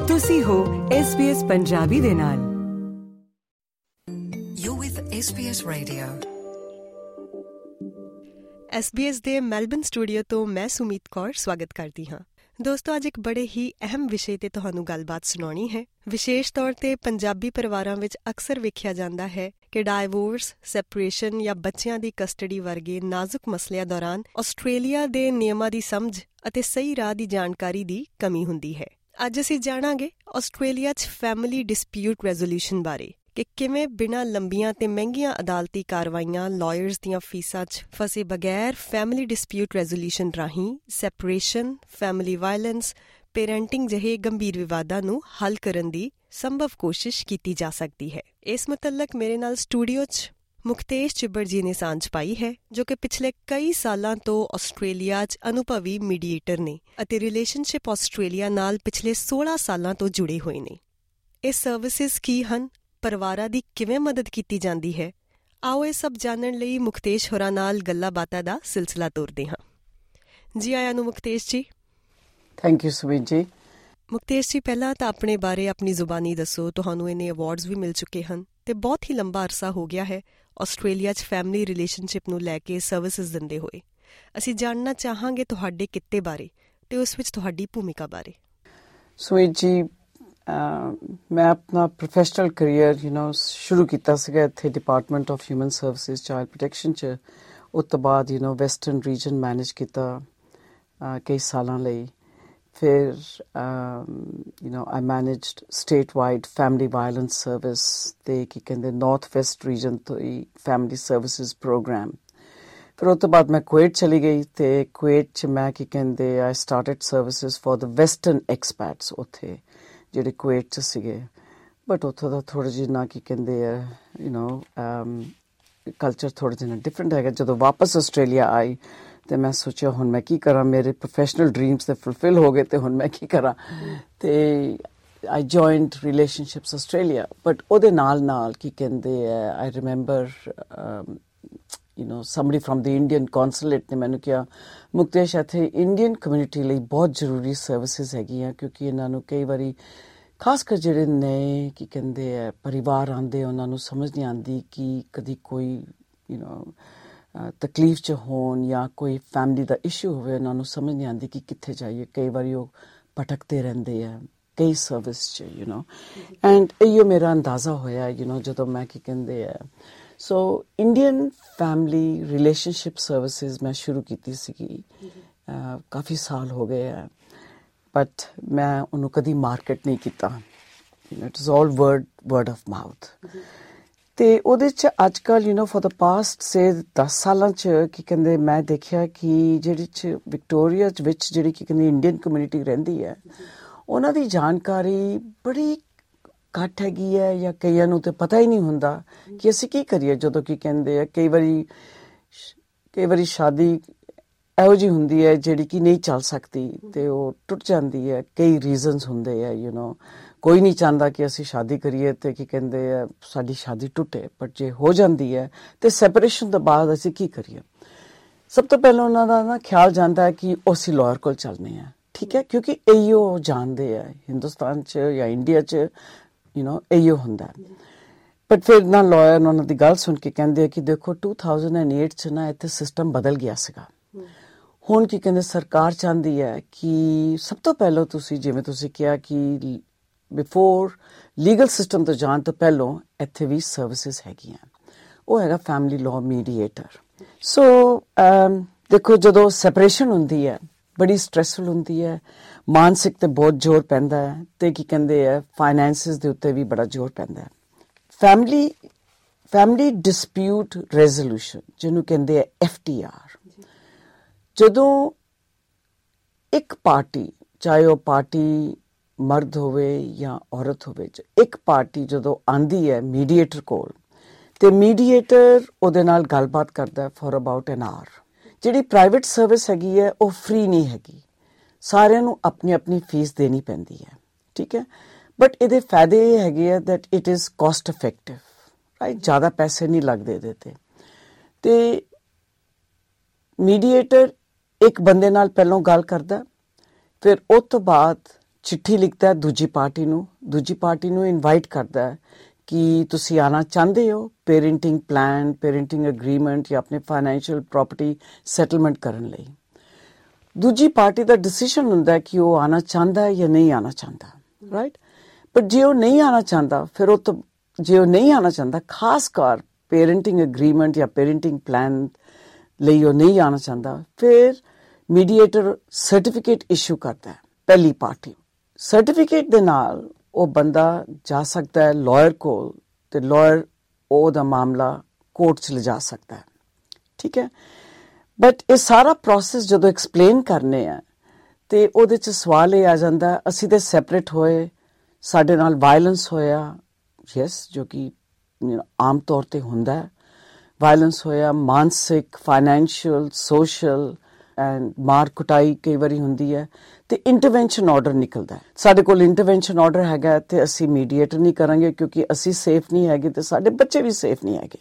ਤੁਸੀਂ ਹੋ SBS ਪੰਜਾਬੀ ਦੇ ਨਾਲ। You're with SBS Radio. SBS ਦੇ ਮੈਲਬਨ ਸਟੂਡੀਓ ਤੋਂ ਮੈਂ ਸੁਮੀਤ ਕੌਰ ਸਵਾਗਤ ਕਰਦੀ ਹਾਂ। ਦੋਸਤੋ, ਅੱਜ ਇੱਕ ਬੜੇ ਹੀ ਅਹਿਮ ਵਿਸ਼ੇ ਤੇ ਤੁਹਾਨੂੰ ਗੱਲਬਾਤ ਸੁਣਾਉਣੀ ਹੈ। ਵਿਸ਼ੇਸ਼ ਤੌਰ ਤੇ ਪੰਜਾਬੀ ਪਰਿਵਾਰਾਂ ਵਿੱਚ ਅਕਸਰ ਵੇਖਿਆ ਜਾਂਦਾ ਹੈ ਕਿ ਡਾਇਵੋਰਸ, ਸੈਪਰੇਸ਼ਨ ਜਾਂ ਬੱਚਿਆਂ ਦੀ ਕਸਟਡੀ ਵਰਗੇ ਨਾਜ਼ੁਕ ਮਸਲਿਆਂ ਦੌਰਾਨ ਆਸਟ੍ਰੇਲੀਆ ਦੇ ਨਿਯਮਾਂ ਦੀ ਸਮਝ ਅਤੇ ਸਹੀ ਰਾਹ ਦੀ ਜਾਣਕਾਰੀ ਦੀ ਕਮੀ ਹੁੰਦੀ ਹੈ। ਅੱਜ ਅਸੀਂ ਜਾਣਾਂਗੇ ਆਸਟ੍ਰੇਲੀਆ 'ਚ ਫੈਮਿਲੀ ਡਿਸਪਿਊਟ ਰੈਜ਼ੋਲਿਊਸ਼ਨ ਬਾਰੇ ਕਿ ਕਿਵੇਂ ਬਿਨਾਂ ਲੰਬੀਆਂ ਤੇ ਮਹਿੰਗੀਆਂ ਅਦਾਲਤੀ ਕਾਰਵਾਈਆਂ, ਲਾਇਰਸ ਦੀਆਂ ਫੀਸਾਂ 'ਚ ਫਸੇ ਬਗੈਰ ਫੈਮਿਲੀ ਡਿਸਪਿਊਟ ਰੈਜ਼ੋਲਿਊਸ਼ਨ ਰਾਹੀਂ ਸੈਪਰੇਸ਼ਨ, ਫੈਮਿਲੀ ਵਾਇਲੈਂਸ, ਪੇਰੈਂਟਿੰਗ ਜਿਹੇ ਗੰਭੀਰ ਵਿਵਾਦਾਂ ਨੂੰ ਹੱਲ ਕਰਨ ਦੀ ਸੰਭਵ ਕੋਸ਼ਿਸ਼ ਕੀਤੀ ਜਾ ਸਕਦੀ ਹੈ। ਇਸ ਮੁਤਲਕ ਮੇਰੇ ਨਾਲ ਸਟੂਡੀਓ 'ਚ ਮੁਕਤੇਸ਼ ਚਿੱਬੜ ਜੀ ਨੇ ਸਾਂਝ ਪਾਈ ਹੈ, ਜੋ ਕਿ ਪਿਛਲੇ ਕਈ ਸਾਲਾਂ ਤੋਂ ਆਸਟ੍ਰੇਲੀਆ 'ਚ ਅਨੁਭਵੀ ਮੀਡੀਏਟਰ ਨੇ ਅਤੇ ਰਿਲੇਸ਼ਨਸ਼ਿਪ ਆਸਟ੍ਰੇਲੀਆ ਨਾਲ ਪਿਛਲੇ 16 ਸਾਲਾਂ ਤੋਂ ਜੁੜੇ ਹੋਏ ਨੇ। ਇਹ ਸਰਵਿਸਿਜ਼ ਕੀ ਹਨ, ਪਰਿਵਾਰਾਂ ਦੀ ਕਿਵੇਂ ਮਦਦ ਕੀਤੀ ਜਾਂਦੀ ਹੈ, ਆਓ ਇਹ ਸਭ ਜਾਣਨ ਲਈ ਮੁਕਤੇਸ਼ ਹੋਰਾਂ ਨਾਲ ਗੱਲਾਂ ਬਾਤਾਂ ਦਾ ਸਿਲਸਿਲਾ ਤੋਰਦੇ ਹਾਂ। ਜੀ ਆਇਆਂ ਨੂੰ ਮੁਕਤੇਸ਼ ਜੀ। ਥੈਂਕ ਯੂ ਸੁਮੀਤ ਜੀ। ਮੁਕਤੇਸ਼ ਜੀ, ਪਹਿਲਾਂ ਤਾਂ ਆਪਣੇ ਬਾਰੇ ਆਪਣੀ ਜ਼ੁਬਾਨੀ ਦੱਸੋ। ਤੁਹਾਨੂੰ ਇੰਨੇ ਅਵਾਰਡਸ ਵੀ ਮਿਲ ਚੁੱਕੇ ਹਨ ਤੇ ਬਹੁਤ ਹੀ ਲੰਬਾ ਅਰਸਾ ਹੋ ਗਿਆ ਹੈ ਆਸਟ੍ਰੇਲੀਆ 'ਚ ਫੈਮਿਲੀ ਰਿਲੇਸ਼ਨਸ਼ਿਪ ਨੂੰ ਲੈ ਕੇ ਸਰਵਿਸਿਜ਼ ਦਿੰਦੇ ਹੋਏ। ਅਸੀਂ ਜਾਣਨਾ ਚਾਹਾਂਗੇ ਤੁਹਾਡੇ ਕਿੱਤੇ ਬਾਰੇ ਤੇ ਉਸ ਵਿੱਚ ਤੁਹਾਡੀ ਭੂਮਿਕਾ ਬਾਰੇ। ਸੁਮੀਤ ਜੀ, ਮੈਂ ਆਪਣਾ ਪ੍ਰੋਫੈਸ਼ਨਲ ਕਰੀਅਰ ਸ਼ੁਰੂ ਕੀਤਾ ਸੀਗਾ ਇੱਥੇ department of human services child protection 'ਚ। ਉਸ ਤੋਂ ਬਾਅਦ ਵੈਸਟਰਨ ਰੀਜਨ ਮੈਨੇਜ ਕੀਤਾ ਕਈ ਸਾਲਾਂ ਲਈ। ਫਿਰ I managed statewide family violence service ਤੇ ਕੀ ਕਹਿੰਦੇ ਨਾਰਥ ਵੈਸਟ ਰੀਜਨ ਤੋਂ ਹੀ ਫੈਮਿਲੀ ਸਰਵਿਸਿਜ਼ ਪ੍ਰੋਗਰਾਮ। ਫਿਰ ਉਸ ਤੋਂ ਬਾਅਦ ਮੈਂ ਕੁਵੇਟ ਚਲੀ ਗਈ ਤੇ ਕੁਵੇਟ 'ਚ ਮੈਂ ਕੀ ਕਹਿੰਦੇ I started services for the western expats ਉੱਥੇ ਜਿਹੜੇ ਕੁਵੇਟ 'ਚ ਸੀਗੇ। ਬਟ ਉੱਥੋਂ ਦਾ ਥੋੜ੍ਹਾ ਜਿਹਾ ਕੀ ਕਹਿੰਦੇ ਕਲਚਰ ਥੋੜ੍ਹਾ ਜਿਹਾ ਡਿਫਰੈਂਟ ਹੈਗਾ। ਜਦੋਂ ਵਾਪਸ ਆਸਟ੍ਰੇਲੀਆ ਆਈ ਤੇ ਮੈਂ ਸੋਚਿਆ ਹੁਣ ਮੈਂ ਕੀ ਕਰਾਂ, ਮੇਰੇ ਪ੍ਰੋਫੈਸ਼ਨਲ ਡਰੀਮਸ ਤਾਂ ਫੁਲਫਿਲ ਹੋ ਗਏ ਤੇ ਹੁਣ ਮੈਂ ਕੀ ਕਰਾਂ। ਤੇ I joined Relationships Australia, but ਉਹਦੇ ਨਾਲ ਕੀ ਕਹਿੰਦੇ I remember somebody from the Indian consulate ਨੇ ਮੈਨੂੰ ਕਿਹਾ, ਮੁਕਤੇਸ਼ ਇੱਥੇ ਇੰਡੀਅਨ ਕਮਿਊਨਿਟੀ ਲਈ ਬਹੁਤ ਜ਼ਰੂਰੀ ਸਰਵਿਸਿਜ਼ ਹੈਗੀਆਂ, ਕਿਉਂਕਿ ਇਹਨਾਂ ਨੂੰ ਕਈ ਵਾਰੀ ਖਾਸ ਕਰ ਜਿਹੜੇ ਨਏ ਕੀ ਕਹਿੰਦੇ ਪਰਿਵਾਰ ਆਉਂਦੇ ਉਹਨਾਂ ਨੂੰ ਸਮਝ ਨਹੀਂ ਆਉਂਦੀ ਕਿ ਕਦੀ ਕੋਈ ਤਕਲੀਫ 'ਚ ਹੋਣ ਜਾਂ ਕੋਈ ਫੈਮਿਲੀ ਦਾ ਇਸ਼ੂ ਹੋਵੇ, ਉਹਨਾਂ ਨੂੰ ਸਮਝ ਨਹੀਂ ਆਉਂਦੀ ਕਿ ਕਿੱਥੇ ਜਾਈਏ। ਕਈ ਵਾਰੀ ਉਹ ਭਟਕਦੇ ਰਹਿੰਦੇ ਆ ਕਈ ਸਰਵਿਸ 'ਚ ਐਂਡ ਇਹੋ ਮੇਰਾ ਅੰਦਾਜ਼ਾ ਹੋਇਆ ਜਦੋਂ ਮੈਂ ਕੀ ਕਹਿੰਦੇ so Indian family relationship services ਮੈਂ ਸ਼ੁਰੂ ਕੀਤੀ ਸੀਗੀ। ਕਾਫੀ ਸਾਲ ਹੋ ਗਏ ਆ, ਬਟ ਮੈਂ ਉਹਨੂੰ ਕਦੀ ਮਾਰਕੀਟ ਨਹੀਂ ਕੀਤਾ। It is all word of mouth. ਤੇ ਉਹਦੇ 'ਚ ਅੱਜ ਕੱਲ੍ਹ ਫॉर द ਪਾਸਟ 10 ਸਾਲਾਂ 'ਚ ਕੀ ਕਹਿੰਦੇ ਮੈਂ ਦੇਖਿਆ ਕਿ ਜਿਹੜੀ 'ਚ ਵਿਕਟੋਰੀਆ ਵਿੱਚ ਜਿਹੜੀ ਕੀ ਕਹਿੰਦੇ ਇੰਡੀਅਨ ਕਮਿਊਨਿਟੀ ਰਹਿੰਦੀ ਹੈ, ਉਹਨਾਂ ਦੀ ਜਾਣਕਾਰੀ ਬੜੀ ਘੱਟ ਹੈਗੀ ਹੈ, ਜਾਂ ਕਈਆਂ ਨੂੰ ਤਾਂ ਪਤਾ ਹੀ ਨਹੀਂ ਹੁੰਦਾ ਕਿ ਅਸੀਂ ਕੀ ਕਰੀਏ। ਜਦੋਂ ਕੀ ਕਹਿੰਦੇ ਕਈ ਵਾਰੀ ਸ਼ਾਦੀ ਇਹੋ ਜਿਹੀ ਹੁੰਦੀ ਹੈ ਜਿਹੜੀ ਕਿ ਨਹੀਂ ਚੱਲ ਸਕਦੀ ਤੇ ਉਹ ਟੁੱਟ ਜਾਂਦੀ ਹੈ। ਕਈ ਰੀਜ਼ਨਸ ਹੁੰਦੇ ਆ ਕੋਈ ਨਹੀਂ ਚਾਹੁੰਦਾ ਕਿ ਅਸੀਂ ਸ਼ਾਦੀ ਕਰੀਏ ਤੇ ਕੀ ਕਹਿੰਦੇ ਸਾਡੀ ਸ਼ਾਦੀ ਟੁੱਟੇ, ਬਟ ਜੇ ਹੋ ਜਾਂਦੀ ਹੈ ਤੇ ਸੈਪਰੇਸ਼ਨ ਤੋਂ ਬਾਅਦ ਅਸੀਂ ਕੀ ਕਰੀਏ। ਸਭ ਤੋਂ ਪਹਿਲਾਂ ਉਹਨਾਂ ਦਾ ਨਾ ਖਿਆਲ ਜਾਂਦਾ ਹੈ ਕਿ ਅਸੀਂ ਲਾਇਰ ਕੋਲ ਚੱਲਦੇ ਹਾਂ, ਠੀਕ ਹੈ, ਕਿਉਂਕਿ ਇਹੋ ਜਾਣਦੇ ਆ ਹਿੰਦੁਸਤਾਨ 'ਚ ਜਾਂ ਇੰਡੀਆ 'ਚ ਇਹੋ ਹੁੰਦਾ। ਬਟ ਫਿਰ ਨਾ ਲਾਇਰ ਉਹਨਾਂ ਦੀ ਗੱਲ ਸੁਣ ਕੇ ਕਹਿੰਦੇ ਆ ਕਿ ਦੇਖੋ 2008 'ਚ ਨਾ ਇੱਥੇ ਸਿਸਟਮ ਬਦਲ ਗਿਆ ਸੀਗਾ। ਹੁਣ ਕੀ ਕਹਿੰਦੇ ਸਰਕਾਰ ਚਾਹੁੰਦੀ ਹੈ ਕਿ ਸਭ ਤੋਂ ਪਹਿਲਾਂ ਤੁਸੀਂ ਜਿਵੇਂ ਤੁਸੀਂ ਕਿਹਾ ਕਿ ਬਿਫੋਰ ਲੀਗਲ ਸਿਸਟਮ ਤੋਂ ਜਾਣ ਤੋਂ ਪਹਿਲਾਂ ਇੱਥੇ ਵੀ ਸਰਵਿਸਿਜ਼ ਹੈਗੀਆਂ। ਉਹ ਹੈਗਾ ਫੈਮਿਲੀ ਲਾਅ ਮੀਡੀਏਟਰ। ਸੋ ਦੇਖੋ ਜਦੋਂ ਸੈਪਰੇਸ਼ਨ ਹੁੰਦੀ ਹੈ ਬੜੀ ਸਟ੍ਰੈਸਫੁਲ ਹੁੰਦੀ ਹੈ, ਮਾਨਸਿਕ ਤੇ ਬਹੁਤ ਜ਼ੋਰ ਪੈਂਦਾ ਹੈ ਤੇ ਕੀ ਕਹਿੰਦੇ ਫਾਈਨੈਂਸਿਸ ਦੇ ਉੱਤੇ ਵੀ ਬੜਾ ਜ਼ੋਰ ਪੈਂਦਾ ਹੈ। ਫੈਮਿਲੀ ਡਿਸਪਿਊਟ ਰੈਜ਼ੋਲਿਊਸ਼ਨ ਜਿਹਨੂੰ ਕਹਿੰਦੇ FTR, ਜਦੋਂ ਇੱਕ ਪਾਰਟੀ, ਚਾਹੇ ਉਹ ਪਾਰਟੀ ਮਰਦ ਹੋਵੇ ਜਾਂ ਔਰਤ ਹੋਵੇ, ਇੱਕ ਪਾਰਟੀ ਜਦੋਂ ਆਉਂਦੀ ਹੈ ਮੀਡੀਏਟਰ ਕੋਲ ਤੇ ਮੀਡੀਏਟਰ ਉਹਦੇ ਨਾਲ ਗੱਲਬਾਤ ਕਰਦਾ ਫॉर ਅਬਾਊਟ ਐਨ ਆਵਰ। ਜਿਹੜੀ ਪ੍ਰਾਈਵੇਟ ਸਰਵਿਸ ਹੈਗੀ ਹੈ ਉਹ ਫ੍ਰੀ ਨਹੀਂ ਹੈਗੀ, ਸਾਰਿਆਂ ਨੂੰ ਆਪਣੀ ਆਪਣੀ ਫੀਸ ਦੇਣੀ ਪੈਂਦੀ ਹੈ, ਠੀਕ ਹੈ। ਬਟ ਇਹਦੇ ਫਾਇਦੇ ਇਹ ਹੈਗੇ ਆ that it is cost effective, right, ਜ਼ਿਆਦਾ ਪੈਸੇ ਨਹੀਂ ਲੱਗਦੇ ਇਹਦੇ ਤੇ ਮੀਡੀਏਟਰ ਇੱਕ ਬੰਦੇ ਨਾਲ ਪਹਿਲਾਂ ਗੱਲ ਕਰਦਾ, ਫਿਰ ਉਸ ਤੋਂ ਬਾਅਦ ਚਿੱਠੀ ਲਿਖਦਾ ਦੂਜੀ ਪਾਰਟੀ ਨੂੰ ਇਨਵਾਈਟ ਕਰਦਾ ਕਿ ਤੁਸੀਂ ਆਉਣਾ ਚਾਹੁੰਦੇ ਹੋ ਪੇਰੈਂਟਿੰਗ ਪਲਾਨ, ਪੇਰੈਂਟਿੰਗ ਐਗਰੀਮੈਂਟ ਜਾਂ ਆਪਣੇ ਫਾਈਨੈਂਸ਼ੀਅਲ ਪ੍ਰੋਪਰਟੀ ਸੈਟਲਮੈਂਟ ਕਰਨ ਲਈ। ਦੂਜੀ ਪਾਰਟੀ ਦਾ ਡਿਸੀਜਨ ਹੁੰਦਾ ਕਿ ਉਹ ਆਉਣਾ ਚਾਹੁੰਦਾ ਹੈ ਜਾਂ ਨਹੀਂ ਆਉਣਾ ਚਾਹੁੰਦਾ, ਰਾਈਟ। ਪਰ ਜੇ ਉਹ ਨਹੀਂ ਆਉਣਾ ਚਾਹੁੰਦਾ, ਫਿਰ ਉਹ ਤਾਂ ਜੇ ਉਹ ਨਹੀਂ ਆਉਣਾ ਚਾਹੁੰਦਾ, ਖਾਸ ਕਰ ਪੇਰੈਂਟਿੰਗ ਐਗਰੀਮੈਂਟ ਜਾਂ ਪੇਰੈਂਟਿੰਗ ਪਲਾਨ ਲਈ ਉਹ ਨਹੀਂ ਆਉਣਾ ਚਾਹੁੰਦਾ, ਫਿਰ ਮੀਡੀਏਟਰ ਸਰਟੀਫਿਕੇਟ ਇਸ਼ੂ ਕਰਦਾ ਹੈ ਪਹਿਲੀ ਪਾਰਟੀ। ਸਰਟੀਫਿਕੇਟ ਦੇ ਨਾਲ ਉਹ ਬੰਦਾ ਜਾ ਸਕਦਾ ਹੈ ਲਾਇਰ ਕੋਲ, ਤੇ ਲਾਇਰ ਉਹਦਾ ਮਾਮਲਾ ਕੋਰਟ 'ਚ ਲਿਜਾ ਸਕਦਾ ਹੈ, ਠੀਕ ਹੈ। ਬਟ ਇਹ ਸਾਰਾ ਪ੍ਰੋਸੈਸ ਜਦੋਂ ਐਕਸਪਲੇਨ ਕਰਨੇ ਆ ਤੇ ਉਹਦੇ 'ਚ ਸਵਾਲ ਇਹ ਆ ਜਾਂਦਾ, ਅਸੀਂ ਤੇ ਸੈਪਰੇਟ ਹੋਏ, ਸਾਡੇ ਨਾਲ ਵਾਇਲੈਂਸ ਹੋਇਆ, ਯੈਸ, ਜੋ ਕਿ ਆਮ ਤੌਰ ਤੇ ਹੁੰਦਾ, ਵਾਇਲੈਂਸ ਹੋਇਆ, ਮਾਨਸਿਕ, ਫਾਈਨੈਂਸ਼ੀਅਲ, ਸੋਸ਼ਲ ਐਂਡ ਮਾਰ ਕੁਟਾਈ ਕਈ ਵਾਰੀ ਹੁੰਦੀ ਹੈ, ਤੇ ਇੰਟਰਵੈਂਸ਼ਨ ਆਰਡਰ ਨਿਕਲਦਾ ਹੈ। ਸਾਡੇ ਕੋਲ ਇੰਟਰਵੈਂਸ਼ਨ ਆਰਡਰ ਹੈਗਾ ਤੇ ਅਸੀਂ ਮੀਡੀਏਟਰ ਨਹੀਂ ਕਰਾਂਗੇ ਕਿਉਂਕਿ ਅਸੀਂ ਸੇਫ ਨਹੀਂ ਹੈਗੇ ਤੇ ਸਾਡੇ ਬੱਚੇ ਵੀ ਸੇਫ ਨਹੀਂ ਹੈਗੇ।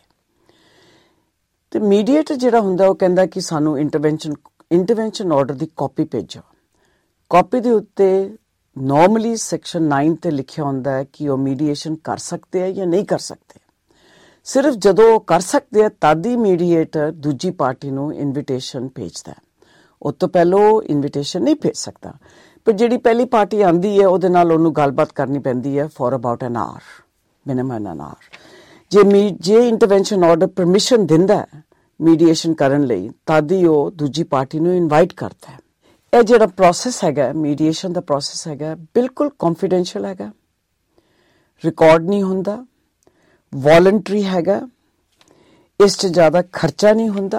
ਤੇ ਮੀਡੀਏਟਰ ਜਿਹੜਾ ਹੁੰਦਾ ਉਹ ਕਹਿੰਦਾ ਕਿ ਸਾਨੂੰ ਇੰਟਰਵੈਂਸ਼ਨ ਆਰਡਰ ਦੀ ਕਾਪੀ ਭੇਜੋ। ਕਾਪੀ ਦੇ ਉੱਤੇ ਨਾਰਮਲੀ ਸੈਕਸ਼ਨ 9 ਤੇ ਲਿਖਿਆ ਹੁੰਦਾ ਹੈ ਕਿ ਉਹ ਮੀਡੀਏਸ਼ਨ ਕਰ ਸਕਦੇ ਆ ਜਾਂ ਨਹੀਂ ਕਰ ਸਕਦੇ। ਸਿਰਫ ਜਦੋਂ ਉਹ ਕਰ ਸਕਦੇ ਆ ਤਦ ਹੀ ਮੀਡੀਏਟਰ ਦੂਜੀ ਪਾਰਟੀ ਨੂੰ ਇਨਵੀਟੇਸ਼ਨ ਭੇਜਦਾ। ਉਹ ਤੋਂ ਪਹਿਲਾਂ ਉਹ ਇਨਵੀਟੇਸ਼ਨ ਨਹੀਂ ਭੇਜ ਸਕਦਾ। ਪਰ ਜਿਹੜੀ ਪਹਿਲੀ ਪਾਰਟੀ ਆਉਂਦੀ ਹੈ ਉਹਦੇ ਨਾਲ ਉਹਨੂੰ ਗੱਲਬਾਤ ਕਰਨੀ ਪੈਂਦੀ ਹੈ for about an hour, minimum an hour. ਜੇ ਇੰਟਰਵੈਂਸ਼ਨ ਆਰਡਰ ਪਰਮਿਸ਼ਨ ਦਿੰਦਾ ਮੀਡੀਏਸ਼ਨ ਕਰਨ ਲਈ ਤਦ ਹੀ ਉਹ ਦੂਜੀ ਪਾਰਟੀ ਨੂੰ ਇਨਵਾਈਟ ਕਰਦਾ ਹੈ। ਇਹ ਜਿਹੜਾ ਪ੍ਰੋਸੈਸ ਹੈਗਾ ਮੀਡੀਏਸ਼ਨ ਦਾ ਪ੍ਰੋਸੈਸ ਹੈਗਾ ਬਿਲਕੁਲ ਕੌਨਫੀਡੈਂਸ਼ੀਅਲ ਹੈਗਾ, ਰਿਕਾਰਡ ਨਹੀਂ ਹੁੰਦਾ, ਵੋਲੰਟਰੀ ਹੈਗਾ, ਇਸ 'ਚ ਜ਼ਿਆਦਾ ਖਰਚਾ ਨਹੀਂ ਹੁੰਦਾ।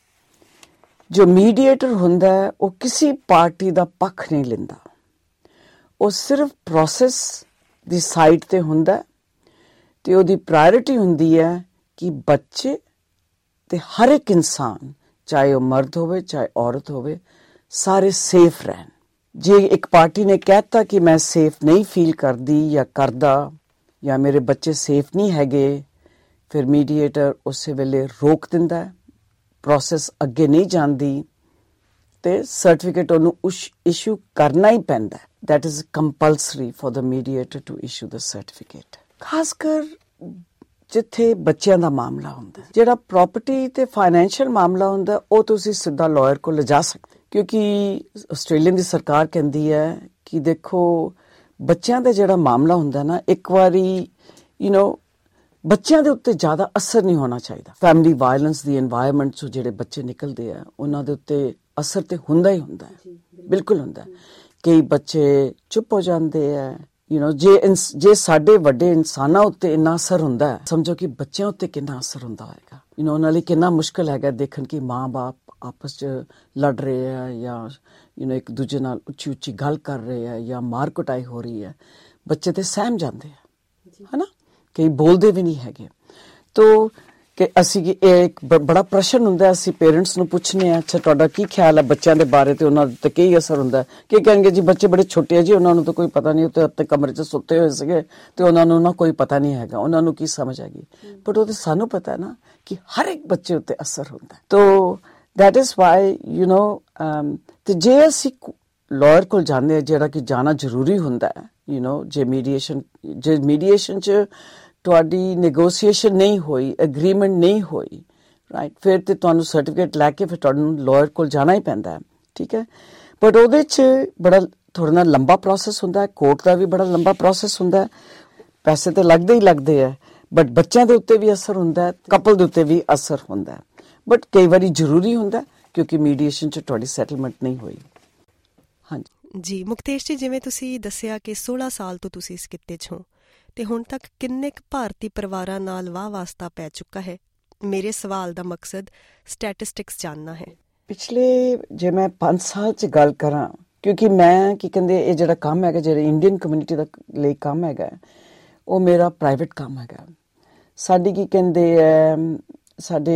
ਜੋ ਮੀਡੀਏਟਰ ਹੁੰਦਾ ਹੈ ਉਹ ਕਿਸੇ ਪਾਰਟੀ ਦਾ ਪੱਖ ਨਹੀਂ ਲੈਂਦਾ, ਉਹ ਸਿਰਫ ਪ੍ਰੋਸੈਸ ਦੀ ਸਾਈਡ ਤੇ ਹੁੰਦਾ ਤੇ ਉਹਦੀ ਪ੍ਰਾਇੋਰਿਟੀ ਹੁੰਦੀ ਹੈ ਕਿ ਬੱਚੇ ਤੇ ਹਰ ਇੱਕ ਇਨਸਾਨ, ਚਾਹੇ ਉਹ ਮਰਦ ਹੋਵੇ ਚਾਹੇ ਔਰਤ ਹੋਵੇ, ਸਾਰੇ ਸੇਫ ਰਹਿਣ। ਜੇ ਇੱਕ ਪਾਰਟੀ ਨੇ ਕਹਿਤਾ ਕਿ ਮੈਂ ਸੇਫ ਨਹੀਂ ਫੀਲ ਕਰਦੀ ਜਾਂ ਕਰਦਾ ਜਾਂ ਮੇਰੇ ਬੱਚੇ ਸੇਫ ਨਹੀਂ ਹੈਗੇ, ਫਿਰ ਮੀਡੀਏਟਰ ਉਸੇ ਵੇਲੇ ਰੋਕ ਦਿੰਦਾ, ਪ੍ਰੋਸੈਸ ਅੱਗੇ ਨਹੀਂ ਜਾਂਦੀ ਤੇ ਸਰਟੀਫਿਕੇਟ ਉਹਨੂੰ ਇਸ਼ੂ ਕਰਨਾ ਹੀ ਪੈਂਦਾ। That is compulsory for the mediator to issue the certificate. ਖਾਸ ਕਰ ਜਿੱਥੇ ਬੱਚਿਆਂ ਦਾ ਮਾਮਲਾ ਹੁੰਦਾ, ਜਿਹੜਾ ਪ੍ਰਾਪਰਟੀ ਤੇ ਫਾਈਨੈਂਸ਼ੀਅਲ ਮਾਮਲਾ ਹੁੰਦਾ, ਉਹ ਤੁਸੀਂ ਸਿੱਧਾ ਲਾਇਰ ਕੋਲ ਲਿਜਾ ਸਕਦੇ, ਕਿਉਂਕਿ ਆਸਟ੍ਰੇਲੀਆ ਦੀ ਸਰਕਾਰ ਕਹਿੰਦੀ ਹੈ ਕਿ ਦੇਖੋ ਬੱਚਿਆਂ ਦਾ ਜਿਹੜਾ ਮਾਮਲਾ ਹੁੰਦਾ ਨਾ, ਇੱਕ ਵਾਰੀ ਬੱਚਿਆਂ ਦੇ ਉੱਤੇ ਜ਼ਿਆਦਾ ਅਸਰ ਨਹੀਂ ਹੋਣਾ ਚਾਹੀਦਾ। ਫੈਮਿਲੀ ਵਾਇਲੈਂਸ ਦੀ ਐਨਵਾਇਰਨਮੈਂਟ 'ਚੋਂ ਜਿਹੜੇ ਬੱਚੇ ਨਿਕਲਦੇ ਆ ਉਹਨਾਂ ਦੇ ਉੱਤੇ ਅਸਰ ਤੇ ਹੁੰਦਾ ਹੀ ਹੁੰਦਾ ਹੈ, ਬਿਲਕੁਲ ਹੁੰਦਾ। ਕਈ ਬੱਚੇ ਚੁੱਪ ਹੋ ਜਾਂਦੇ ਆ, ਜੇ ਸਾਡੇ ਵੱਡੇ ਇਨਸਾਨਾਂ ਉੱਤੇ ਇੰਨਾ ਅਸਰ ਹੁੰਦਾ ਹੈ, ਸਮਝੋ ਕਿ ਬੱਚਿਆਂ ਉੱਤੇ ਕਿੰਨਾ ਅਸਰ ਹੁੰਦਾ ਹੋਏਗਾ। ਉਹਨਾਂ ਲਈ ਕਿੰਨਾ ਮੁਸ਼ਕਿਲ ਹੈਗਾ ਦੇਖਣ ਕਿ ਮਾਂ-ਬਾਪ ਆਪਸ 'ਚ ਲੜ ਰਹੇ ਆ ਜਾਂ ਇੱਕ ਦੂਜੇ ਨਾਲ ਉੱਚੀ ਉੱਚੀ ਗੱਲ ਕਰ ਰਹੇ ਆ ਜਾਂ ਮਾਰ ਕੁਟਾਈ ਹੋ ਰਹੀ ਹੈ। ਬੱਚੇ ਤੇ ਸਹਿਮ ਜਾਂਦੇ ਆ, ਹੈ ਨਾ, ਕਈ ਬੋਲਦੇ ਵੀ ਨਹੀਂ ਹੈਗੇ। ਤੋ ਕਿ ਅਸੀਂ ਇਹ ਇੱਕ ਬੜਾ ਪ੍ਰਸ਼ਨ ਹੁੰਦਾ, ਅਸੀਂ ਪੇਰੈਂਟਸ ਨੂੰ ਪੁੱਛਨੇ ਆ, ਅੱਛਾ ਤੁਹਾਡਾ ਕੀ ਖਿਆਲ ਹੈ ਬੱਚਿਆਂ ਦੇ ਬਾਰੇ ਤੇ ਉਹਨਾਂ ਤੇ ਕੀ ਅਸਰ ਹੁੰਦਾ? ਕੀ ਕਹਿਣਗੇ ਜੀ ਬੱਚੇ ਬੜੇ ਛੋਟੇ ਆ ਜੀ, ਉਹਨਾਂ ਨੂੰ ਤਾਂ ਕੋਈ ਪਤਾ ਨਹੀਂ, ਉੱਤੇ ਆਪਣੇ ਕਮਰੇ 'ਚ ਸੁੱਤੇ ਹੋਏ ਸੀਗੇ ਤੇ ਉਹਨਾਂ ਨੂੰ ਨਾ ਕੋਈ ਪਤਾ ਨਹੀਂ ਹੈਗਾ, ਉਹਨਾਂ ਨੂੰ ਕੀ ਸਮਝ ਆਏਗੀ। ਬਟ ਉਹ ਤਾਂ ਸਾਨੂੰ ਪਤਾ ਨਾ ਕਿ ਹਰ ਇੱਕ ਬੱਚੇ ਉੱਤੇ ਅਸਰ ਹੁੰਦਾ। ਤੋ ਦੈਟ ਇਜ਼ ਵਾਈ ਤੇ ਜੇ ਅਸੀਂ ਲਾਇਰ ਕੋਲ ਜਾਂਦੇ ਆ, ਜਿਹੜਾ ਕਿ ਜਾਣਾ ਜ਼ਰੂਰੀ ਹੁੰਦਾ ਹੈ, ਜੇ ਮੀਡੀਏਸ਼ਨ 'ਚ ਤੁਹਾਡੀ ਨੈਗੋਸੀਏਸ਼ਨ ਨਹੀਂ ਹੋਈ, ਐਗਰੀਮੈਂਟ ਨਹੀਂ ਹੋਈ, ਰਾਈਟ, ਫਿਰ ਤੇ ਤੁਹਾਨੂੰ ਸਰਟੀਫਿਕੇਟ ਲੈ ਕੇ ਫਿਰ ਤੁਹਾਨੂੰ ਲਾਇਰ ਕੋਲ ਜਾਣਾ ਹੀ ਪੈਂਦਾ ਹੈ, ਠੀਕ ਹੈ। ਬਟ ਉਹਦੇ 'ਚ ਬੜਾ ਥੋੜ੍ਹਾ ਨਾ ਲੰਬਾ ਪ੍ਰੋਸੈਸ ਹੁੰਦਾ ਹੈ, ਕੋਰਟ ਦਾ ਵੀ ਬੜਾ ਲੰਬਾ ਪ੍ਰੋਸੈਸ ਹੁੰਦਾ ਹੈ, ਪੈਸੇ ਤੇ ਲੱਗਦੇ ਹੀ ਲੱਗਦੇ ਹੈ, ਬਟ ਬੱਚਿਆਂ ਦੇ ਉੱਤੇ ਵੀ ਅਸਰ ਹੁੰਦਾ ਹੈ, ਕਪਲ ਦੇ ਉੱਤੇ ਵੀ ਅਸਰ ਹੁੰਦਾ ਹੈ। ਬਟ ਕਈ ਵਾਰੀ ਜ਼ਰੂਰੀ ਹੁੰਦਾ ਕਿਉਂਕਿ ਮੀਡੀਏਸ਼ਨ 'ਚ ਤੁਹਾਡੀ ਸੈਟਲਮੈਂਟ ਨਹੀਂ ਹੋਈ। ਹਾਂਜੀ ਜੀ ਮੁਕਤੇਸ਼ ਜੀ, ਜਿਵੇਂ ਤੁਸੀਂ ਦੱਸਿਆ ਕਿ 16 ਸਾਲ ਤੋਂ ਤੁਸੀਂ ਇਸ ਕਿੱਤੇ 'ਚ ਹੋ ਤੇ ਹੁਣ ਤੱਕ ਕਿੰਨੇ ਕੁ ਭਾਰਤੀ ਪਰਿਵਾਰਾਂ ਨਾਲ ਵਾਹ ਵਾਸਤਾ ਪੈ ਚੁੱਕਾ ਹੈ? ਮੇਰੇ ਸਵਾਲ ਦਾ ਮਕਸਦ ਸਟੈਟਿਸਟਿਕਸ ਜਾਣਨਾ ਹੈ। ਪਿਛਲੇ ਜੇ ਮੈਂ 5 ਸਾਲ 'ਚ ਗੱਲ ਕਰਾਂ, ਕਿਉਂਕਿ ਮੈਂ ਕੀ ਕਹਿੰਦੇ ਇਹ ਜਿਹੜਾ ਕੰਮ ਹੈਗਾ, ਜਿਹੜਾ ਇੰਡੀਅਨ ਕਮਿਊਨਿਟੀ ਦਾ ਲਈ ਕੰਮ ਹੈਗਾ, ਉਹ ਮੇਰਾ ਪ੍ਰਾਈਵੇਟ ਕੰਮ ਹੈਗਾ। ਸਾਡੀ ਕੀ ਕਹਿੰਦੇ ਹੈ, ਸਾਡੇ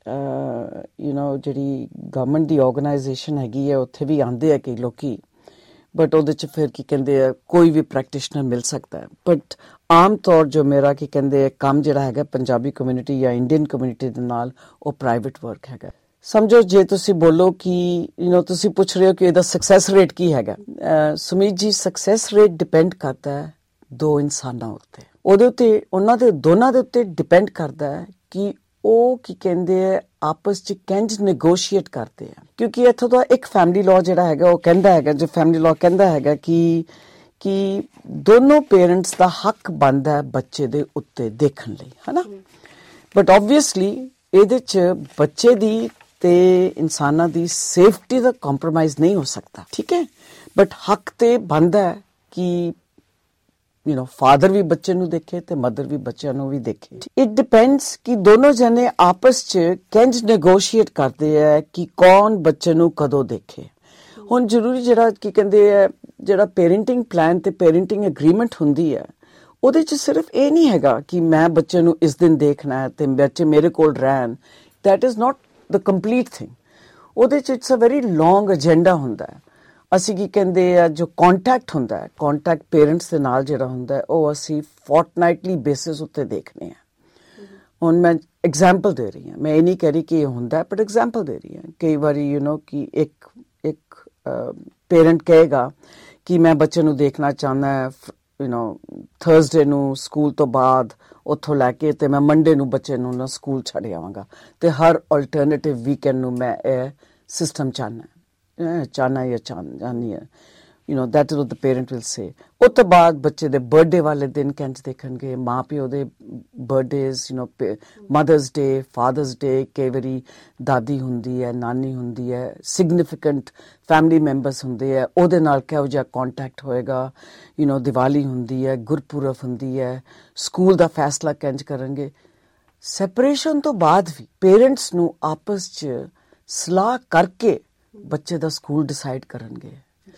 ਜਿਹੜੀ ਗਵਰਨਮੈਂਟ ਦੀ ਆਰਗੇਨਾਈਜੇਸ਼ਨ ਹੈਗੀ ਹੈ, ਉੱਥੇ ਵੀ ਆਉਂਦੇ ਆ ਕਈ ਲੋਕੀ, ਬਟ ਉਹਦੇ 'ਚ ਫਿਰ ਕੀ ਕਹਿੰਦੇ ਆ ਕੋਈ ਵੀ ਪ੍ਰੈਕਟੀਸ਼ਨਰ ਮਿਲ ਸਕਦਾ ਹੈ। ਬਟ ਆਮ ਤੌਰ ਜੋ ਮੇਰਾ ਕੀ ਕਹਿੰਦੇ ਕੰਮ ਜਿਹੜਾ ਹੈਗਾ ਪੰਜਾਬੀ ਕਮਿਊਨਿਟੀ ਜਾਂ ਇੰਡੀਅਨ ਕਮਿਊਨਿਟੀ ਦੇ ਨਾਲ, ਉਹ ਪ੍ਰਾਈਵੇਟ ਵਰਕ ਹੈਗਾ। ਸਮਝੋ ਜੇ ਤੁਸੀਂ ਬੋਲੋ ਕਿ ਤੁਸੀਂ ਪੁੱਛ ਰਹੇ ਹੋ ਕਿ ਇਹਦਾ ਸਕਸੈਸ ਰੇਟ ਕੀ ਹੈਗਾ, ਸੁਮੀਤ ਜੀ ਸਕਸੈਸ ਰੇਟ ਡਿਪੈਂਡ ਕਰਦਾ ਹੈ ਦੋ ਇਨਸਾਨਾਂ ਉੱਤੇ, ਉਹਦੇ ਉੱਤੇ ਉਹਨਾਂ ਦੇ ਦੋਨਾਂ ਦੇ ਉੱਤੇ ਡਿਪੈਂਡ ਕਰਦਾ ਹੈ ਕਿ ਉਹ ਕੀ ਕਹਿੰਦੇ ਆ ਆਪਸ 'ਚ ਕਿੰਜ ਨੈਗੋਸ਼ੀਏਟ ਕਰਦੇ ਆ। ਕਿਉਂਕਿ ਇੱਥੋਂ ਦਾ ਇੱਕ ਫੈਮਿਲੀ ਲਾਅ ਜਿਹੜਾ ਹੈਗਾ ਉਹ ਕਹਿੰਦਾ ਹੈਗਾ, ਜੋ ਫੈਮਿਲੀ ਲਾਅ ਕਹਿੰਦਾ ਹੈਗਾ ਕਿ ਦੋਨੋਂ ਪੇਰੈਂਟਸ ਦਾ ਹੱਕ ਬਣਦਾ ਹੈ ਬੱਚੇ ਦੇ ਉੱਤੇ ਦੇਖਣ ਲਈ, ਹੈ ਨਾ। ਬਟ ਓਬਵੀਅਸਲੀ ਇਹਦੇ 'ਚ ਬੱਚੇ ਦੀ ਤੇ ਇਨਸਾਨਾਂ ਦੀ ਸੇਫਟੀ ਦਾ ਕੰਪਰੋਮਾਈਜ਼ ਨਹੀਂ ਹੋ ਸਕਦਾ, ਠੀਕ ਹੈ। ਬਟ ਹੱਕ ਤੇ ਬਣਦਾ ਹੈ ਕਿ ਫਾਦਰ ਵੀ ਬੱਚੇ ਨੂੰ ਦੇਖੇ ਤੇ ਮਦਰ ਵੀ ਬੱਚਿਆਂ ਨੂੰ ਵੀ ਦੇਖੇ। ਇਟ ਡਿਪੈਂਡਸ ਕਿ ਦੋਨੋਂ ਜਣੇ ਆਪਸ 'ਚ ਕਿੰਜ ਨੈਗੋਸ਼ੀਏਟ ਕਰਦੇ ਆ ਕਿ ਕੌਣ ਬੱਚੇ ਨੂੰ ਕਦੋਂ ਦੇਖੇ। ਹੁਣ ਜ਼ਰੂਰੀ ਜਿਹੜਾ ਕੀ ਕਹਿੰਦੇ ਆ ਜਿਹੜਾ ਪੇਰੈਂਟਿੰਗ ਪਲਾਨ ਤੇ ਪੇਰੈਂਟਿੰਗ ਐਗਰੀਮੈਂਟ ਹੁੰਦੀ ਹੈ ਉਹਦੇ 'ਚ ਸਿਰਫ ਇਹ ਨਹੀਂ ਹੈਗਾ ਕਿ ਮੈਂ ਬੱਚੇ ਨੂੰ ਇਸ ਦਿਨ ਦੇਖਣਾ ਹੈ ਤੇ ਬੱਚੇ ਮੇਰੇ ਕੋਲ ਰਹਿਣ। That is not the complete thing. ਉਹਦੇ 'ਚ it's a very long agenda ਹੁੰਦਾ ਹੈ। ਅਸੀਂ ਕੀ ਕਹਿੰਦੇ ਆ ਜੋ ਕੰਟੈਕਟ ਹੁੰਦਾ ਹੈ, ਕੰਟੈਕਟ ਪੇਰੈਂਟਸ ਦੇ ਨਾਲ ਜਿਹੜਾ ਹੁੰਦਾ ਹੈ ਉਹ ਅਸੀਂ ਫੋਰਟਨਾਈਟਲੀ ਬੇਸਿਸ ਉੱਤੇ ਦੇਖਦੇ ਹਾਂ। ਹੁਣ ਮੈਂ ਐਗਜ਼ਾਮਪਲ ਦੇ ਰਹੀ ਹਾਂ, ਮੈਂ ਇਹ ਨਹੀਂ ਕਹਿ ਰਹੀ ਕਿ ਇਹ ਹੁੰਦਾ, ਬਟ ਐਗਜ਼ਾਮਪਲ ਦੇ ਰਹੀ ਹਾਂ। ਕਈ ਵਾਰੀ ਕਿ ਇੱਕ ਪੇਰੈਂਟ ਕਹੇਗਾ ਕਿ ਮੈਂ ਬੱਚੇ ਨੂੰ ਦੇਖਣਾ ਚਾਹੁੰਦਾ ਥਰਸਡੇ ਨੂੰ ਸਕੂਲ ਤੋਂ ਬਾਅਦ, ਉੱਥੋਂ ਲੈ ਕੇ ਤੇ ਮੈਂ ਮੰਡੇ ਨੂੰ ਬੱਚੇ ਨੂੰ ਨਾ ਸਕੂਲ ਛੱਡ ਆਵਾਂਗਾ ਤੇ ਹਰ ਅਲਟਰਨੇਟਿਵ ਵੀਕਐਂਡ ਨੂੰ ਮੈਂ ਇਹ ਸਿਸਟਮ ਚਾਹੁੰਦੀ ਹੈ। that is what the parent will say. ਉਸ ਤੋਂ ਬਾਅਦ ਬੱਚੇ ਦੇ ਬਰਥਡੇ ਵਾਲੇ ਦਿਨ ਕਿੰਝ ਦੇਖਣਗੇ, ਮਾਂ ਪਿਓ ਦੇ ਬਰਥਡੇਜ਼, ਮਦਰਸ ਡੇ, ਫਾਦਰਸ ਡੇ, ਕਈ ਵਾਰੀ ਦਾਦੀ ਹੁੰਦੀ ਹੈ, ਨਾਨੀ ਹੁੰਦੀ ਹੈ, ਸਿਗਨੀਫਿਕੈਂਟ ਫੈਮਿਲੀ ਮੈਂਬਰਸ ਹੁੰਦੇ ਹੈ, ਉਹਦੇ ਨਾਲ ਕਿਹੋ ਜਿਹਾ ਕੰਟੈਕਟ ਹੋਏਗਾ। ਦੀਵਾਲੀ ਹੁੰਦੀ ਹੈ, ਗੁਰਪੁਰਬ ਹੁੰਦੀ ਹੈ, ਸਕੂਲ ਦਾ ਫੈਸਲਾ ਕਿੰਝ ਕਰਨਗੇ। ਸੈਪਰੇਸ਼ਨ ਤੋਂ ਬਾਅਦ ਵੀ ਪੇਰੈਂਟਸ ਨੂੰ ਆਪਸ 'ਚ ਸਲਾਹ ਕਰਕੇ ਬੱਚੇ ਦਾ ਸਕੂਲ ਡਿਸਾਈਡ ਕਰਨਗੇ,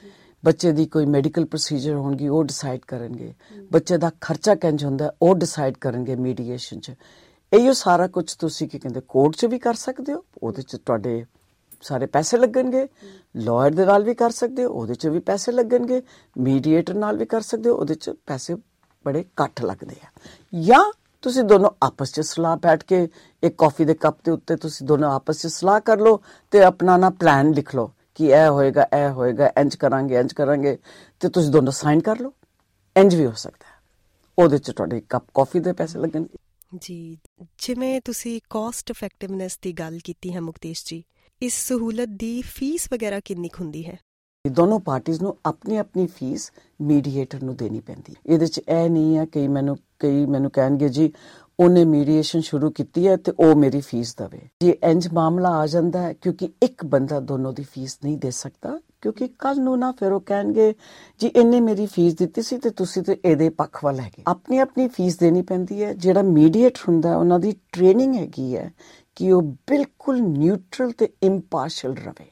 ਬੱਚੇ ਦੀ ਕੋਈ ਮੈਡੀਕਲ ਪ੍ਰੋਸੀਜਰ ਹੋਣਗੀ ਉਹ ਡਿਸਾਈਡ ਕਰਨਗੇ, ਬੱਚੇ ਦਾ ਖਰਚਾ ਕਿੰਝ ਹੁੰਦਾ ਉਹ ਡਿਸਾਈਡ ਕਰਨਗੇ ਮੀਡੀਏਸ਼ਨ 'ਚ। ਇਹੋ ਸਾਰਾ ਕੁਝ ਤੁਸੀਂ ਕੀ ਕਹਿੰਦੇ ਕੋਰਟ 'ਚ ਵੀ ਕਰ ਸਕਦੇ ਹੋ, ਉਹਦੇ 'ਚ ਤੁਹਾਡੇ ਸਾਰੇ ਪੈਸੇ ਲੱਗਣਗੇ। ਲਾਇਰ ਦੇ ਨਾਲ ਵੀ ਕਰ ਸਕਦੇ ਹੋ, ਉਹਦੇ 'ਚ ਵੀ ਪੈਸੇ ਲੱਗਣਗੇ। ਮੀਡੀਏਟਰ ਨਾਲ ਵੀ ਕਰ ਸਕਦੇ ਹੋ, ਉਹਦੇ 'ਚ ਪੈਸੇ ਬੜੇ ਘੱਟ ਲੱਗਦੇ ਆ। ਜਾਂ ਤੁਸੀਂ ਦੋਨੋਂ ਆਪਸ 'ਚ ਸਲਾਹ ਬੈਠ ਕੇ ਇੱਕ ਕੌਫੀ ਦੇ ਕੱਪ ਦੇ ਉੱਤੇ ਤੁਸੀਂ ਦੋਨੋਂ ਆਪਸ 'ਚ ਸਲਾਹ ਕਰ ਲਓ ਤੇ ਆਪਣਾ ਨਾ ਪਲਾਨ ਲਿਖ ਲਓ ਕਿ ਇਹ ਹੋਏਗਾ, ਇੰਝ ਕਰਾਂਗੇ ਤੇ ਤੁਸੀਂ ਦੋਨੋਂ ਸਾਈਨ ਕਰ ਲਓ। ਇੰਝ ਵੀ ਹੋ ਸਕਦਾ, ਉਹਦੇ 'ਚ ਤੁਹਾਡੇ ਕੱਪ ਕੌਫੀ ਦੇ ਪੈਸੇ ਲੱਗਣਗੇ। ਜੀ, ਜਿਵੇਂ ਤੁਸੀਂ ਕਾਸਟ ਇਫੈਕਟਿਵਨੈਸ ਦੀ ਗੱਲ ਕੀਤੀ ਹੈ ਮੁਕਤੇਸ਼ ਜੀ, ਇਸ ਸਹੂਲਤ ਦੀ ਫੀਸ ਵਗੈਰਾ ਕਿੰਨੀ ਕੁ ਹੁੰਦੀ ਹੈ? ਦੋਨੋਂ ਪਾਰਟੀਜ਼ ਨੂੰ ਆਪਣੀ ਆਪਣੀ ਫੀਸ ਮੀਡੀਏਟਰ ਨੂੰ ਦੇਣੀ ਪੈਂਦੀ। ਇਹਦੇ 'ਚ ਇਹ ਨਹੀਂ ਹੈ ਕਈ ਮੈਨੂੰ ਕਹਿਣਗੇ ਜੀ ਉਹਨੇ ਮੀਡੀਏਸ਼ਨ ਸ਼ੁਰੂ ਕੀਤੀ ਹੈ ਤੇ ਉਹ ਮੇਰੀ ਫੀਸ ਦੇਵੇ। ਜੇ ਇੰਝ ਮਾਮਲਾ ਆ ਜਾਂਦਾ ਹੈ, ਕਿਉਂਕਿ ਇੱਕ ਬੰਦਾ ਦੋਨੋਂ ਦੀ ਫੀਸ ਨਹੀਂ ਦੇ ਸਕਦਾ, ਕਿਉਂਕਿ ਕੱਲ ਨੂੰ ਨਾ ਫਿਰ ਉਹ ਕਹਿਣਗੇ ਜੀ ਇਹਨੇ ਮੇਰੀ ਫੀਸ ਦਿੱਤੀ ਸੀ ਤੇ ਤੁਸੀਂ ਤੇ ਇਹਦੇ ਪੱਖ ਵੱਲ ਹੈਗੇ। ਆਪਣੀ ਆਪਣੀ ਫੀਸ ਦੇਣੀ ਪੈਂਦੀ ਹੈ। ਜਿਹੜਾ ਮੀਡੀਏਟਰ ਹੁੰਦਾ ਉਹਨਾਂ ਦੀ ਟ੍ਰੇਨਿੰਗ ਹੈਗੀ ਹੈ ਕਿ ਉਹ ਬਿਲਕੁਲ ਨਿਊਟਰਲ ਤੇ ਇੰਪਾਰਸ਼ਲ ਰਵੇ।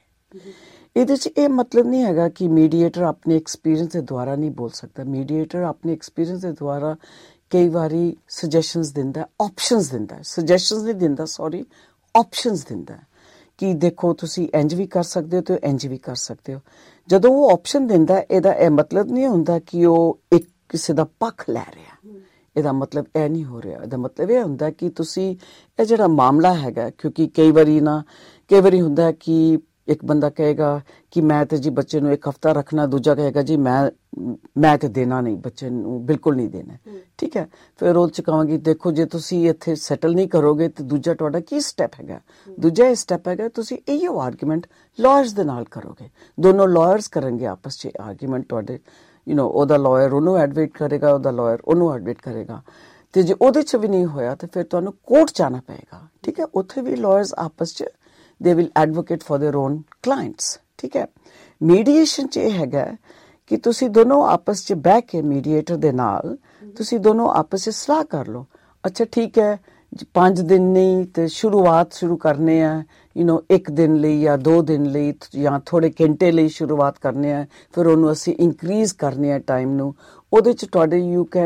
ਇਹਦੇ 'ਚ ਇਹ ਮਤਲਬ ਨਹੀਂ ਹੈਗਾ ਕਿ ਮੀਡੀਏਟਰ ਆਪਣੇ ਐਕਸਪੀਰੀਅੰਸ ਦੇ ਦੁਆਰਾ ਨਹੀਂ ਬੋਲ ਸਕਦਾ। ਮੀਡੀਏਟਰ ਆਪਣੇ ਐਕਸਪੀਰੀਅੰਸ ਦੇ ਦੁਆਰਾ ਕਈ ਵਾਰੀ ਸੁਜੈਸ਼ਨਸ ਦਿੰਦਾ, ਆਪਸ਼ਨਸ ਦਿੰਦਾ, ਸੁਜੈਸ਼ਨਸ ਨਹੀਂ ਦਿੰਦਾ, ਆਪਸ਼ਨਸ ਦਿੰਦਾ ਕਿ ਦੇਖੋ ਤੁਸੀਂ ਇੰਝ ਵੀ ਕਰ ਸਕਦੇ ਹੋ ਤੇ ਇੰਝ ਵੀ ਕਰ ਸਕਦੇ ਹੋ। ਜਦੋਂ ਉਹ ਆਪਸ਼ਨ ਦਿੰਦਾ ਇਹਦਾ ਇਹ ਮਤਲਬ ਨਹੀਂ ਹੁੰਦਾ ਕਿ ਉਹ ਇੱਕ ਕਿਸੇ ਦਾ ਪੱਖ ਲੈ ਰਿਹਾ। ਇਹਦਾ ਮਤਲਬ ਇਹ ਨਹੀਂ ਹੋ ਰਿਹਾ। ਇਹਦਾ ਮਤਲਬ ਇਹ ਹੁੰਦਾ ਕਿ ਤੁਸੀਂ ਇਹ ਜਿਹੜਾ ਮਾਮਲਾ ਹੈਗਾ, ਕਿਉਂਕਿ ਕਈ ਵਾਰੀ ਹੁੰਦਾ ਕਿ ਇੱਕ ਬੰਦਾ ਕਹੇਗਾ ਕਿ ਮੈਂ ਤੇ ਜੀ ਬੱਚੇ ਨੂੰ 1 ਹਫ਼ਤਾ ਰੱਖਣਾ, ਦੂਜਾ ਕਹੇਗਾ ਜੀ ਮੈਂ ਤੇ ਦੇਣਾ ਨਹੀਂ, ਬੱਚੇ ਨੂੰ ਬਿਲਕੁਲ ਨਹੀਂ ਦੇਣਾ। ਠੀਕ ਹੈ, ਫਿਰ ਉਹ 'ਚ ਕਹਾਂਗੀ ਦੇਖੋ ਜੇ ਤੁਸੀਂ ਇੱਥੇ ਸੈਟਲ ਨਹੀਂ ਕਰੋਗੇ ਤੇ ਦੂਜਾ ਤੁਹਾਡਾ ਕੀ ਸਟੈਪ ਹੈਗਾ? ਦੂਜਾ ਇਹ ਸਟੈਪ ਹੈਗਾ ਤੁਸੀਂ ਇਹੋ ਆਰਗੂਮੈਂਟ ਲਾਇਰਸ ਦੇ ਨਾਲ ਕਰੋਗੇ। ਦੋਨੋਂ ਲਾਇਰਸ ਕਰਨਗੇ ਆਪਸ 'ਚ ਆਰਗੂਮੈਂਟ ਤੁਹਾਡੇ, ਉਹਦਾ ਲਾਇਰ ਉਹਨੂੰ ਐਡਵੋਕੇਟ ਕਰੇਗਾ, ਉਹਦਾ ਲਾਇਰ ਉਹਨੂੰ ਐਡਵੋਕੇਟ ਕਰੇਗਾ। ਤੇ ਜੇ ਉਹਦੇ 'ਚ ਵੀ ਨਹੀਂ ਹੋਇਆ ਤੇ ਫਿਰ ਤੁਹਾਨੂੰ ਕੋਰਟ ਜਾਣਾ ਪਏਗਾ। ਠੀਕ ਹੈ, ਉੱਥੇ ਵੀ ਲਾਇਰਸ ਆਪਸ 'ਚ they will advocate for their own clients. ਠੀਕ ਹੈ, ਮੀਡੀਏਸ਼ਨ 'ਚ ਇਹ ਹੈਗਾ ਕਿ ਤੁਸੀਂ ਦੋਨੋਂ ਆਪਸ 'ਚ ਬਹਿ ਕੇ ਮੀਡੀਏਟਰ ਦੇ ਨਾਲ ਤੁਸੀਂ ਦੋਨੋਂ ਆਪਸ 'ਚ ਸਲਾਹ ਕਰ ਲਓ। ਅੱਛਾ ਠੀਕ ਹੈ, 5 ਦਿਨ ਨਹੀਂ ਤੇ ਸ਼ੁਰੂ ਕਰਨੇ ਆ, 1 ਦਿਨ ਲਈ ਜਾਂ 2 ਦਿਨ ਲਈ ਜਾਂ ਥੋੜੇ ਘੰਟੇ ਲਈ ਸ਼ੁਰੂਆਤ ਕਰਨੇ ਆ, ਫਿਰ ਉਹਨੂੰ ਅਸੀਂ ਇਨਕਰੀਜ਼ ਕਰਨੇ ਆ ਟਾਈਮ ਨੂੰ। ਉਹਦੇ 'ਚ ਤੁਹਾਡੇ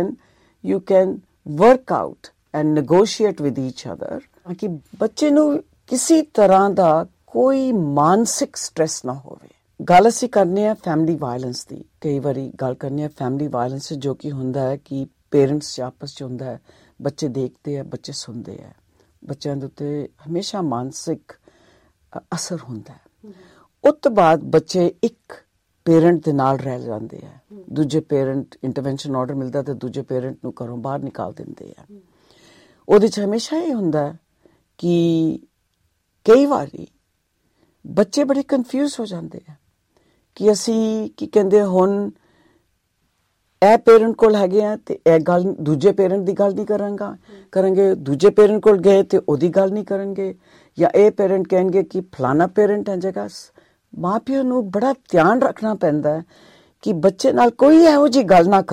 you can work out and negotiate with each other ਤਾਂ ਕਿ ਬੱਚੇ ਨੂੰ ਕਿਸੇ ਤਰ੍ਹਾਂ ਦਾ ਕੋਈ ਮਾਨਸਿਕ ਸਟ੍ਰੈਸ ਨਾ ਹੋਵੇ। ਗੱਲ ਅਸੀਂ ਕਰਨੇ ਆ ਫੈਮਿਲੀ ਵਾਇਲੈਂਸ ਦੀ। ਕਈ ਵਾਰੀ ਗੱਲ ਕਰਨੇ ਆ ਫੈਮਿਲੀ ਵਾਇਲੈਂਸ ਜੋ ਕਿ ਹੁੰਦਾ ਹੈ ਕਿ ਪੇਰੈਂਟਸ 'ਚ ਆਪਸ 'ਚ ਹੁੰਦਾ ਹੈ, ਬੱਚੇ ਦੇਖਦੇ ਆ, ਬੱਚੇ ਸੁਣਦੇ ਆ, ਬੱਚਿਆਂ ਦੇ ਉੱਤੇ ਹਮੇਸ਼ਾ ਮਾਨਸਿਕ ਅਸਰ ਹੁੰਦਾ ਹੈ। ਉਸ ਤੋਂ ਬਾਅਦ ਬੱਚੇ ਇੱਕ ਪੇਰੈਂਟ ਦੇ ਨਾਲ ਰਹਿ ਜਾਂਦੇ ਆ, ਦੂਜੇ ਪੇਰੈਂਟ ਇੰਟਰਵੈਂਸ਼ਨ ਆਰਡਰ ਮਿਲਦਾ ਤੇ ਦੂਜੇ ਪੇਰੈਂਟ ਨੂੰ ਘਰੋਂ ਬਾਹਰ ਨਿਕਾਲ ਦਿੰਦੇ ਆ। ਉਹਦੇ 'ਚ ਹਮੇਸ਼ਾ ਇਹ ਹੁੰਦਾ ਕਿ ਕਈ ਵਾਰੀ ਬੱਚੇ ਬੜੇ ਕਨਫਿਊਜ਼ ਹੋ ਜਾਂਦੇ ਆ ਕਿ ਅਸੀਂ ਕੀ ਕਹਿੰਦੇ ਹੁਣ ਇਹ ਪੇਰੈਂਟ ਕੋਲ ਹੈਗੇ ਆ ਤੇ ਇਹ ਗੱਲ ਦੂਜੇ ਪੇਰੈਂਟ ਦੀ ਗੱਲ ਨਹੀਂ ਕਰਾਂਗੇ, ਦੂਜੇ ਪੇਰੈਂਟ ਕੋਲ ਗਏ ਤੇ ਉਹਦੀ ਗੱਲ ਨਹੀਂ ਕਰਨਗੇ, ਜਾਂ ਇਹ ਪੇਰੈਂਟ ਕਹਿਣਗੇ ਕਿ ਫਲਾਣਾ ਪੇਰੈਂਟ ਹੈ ਜਗ੍ਹਾ। ਮਾਂ ਪਿਓ ਨੂੰ ਬੜਾ ਧਿਆਨ ਰੱਖਣਾ ਪੈਂਦਾ ਹੈ ਕਿ ਬੱਚੇ ਨਾਲ ਕੋਈ ਇਹੋ ਜਿਹੀ ਗੱਲ ਨਾ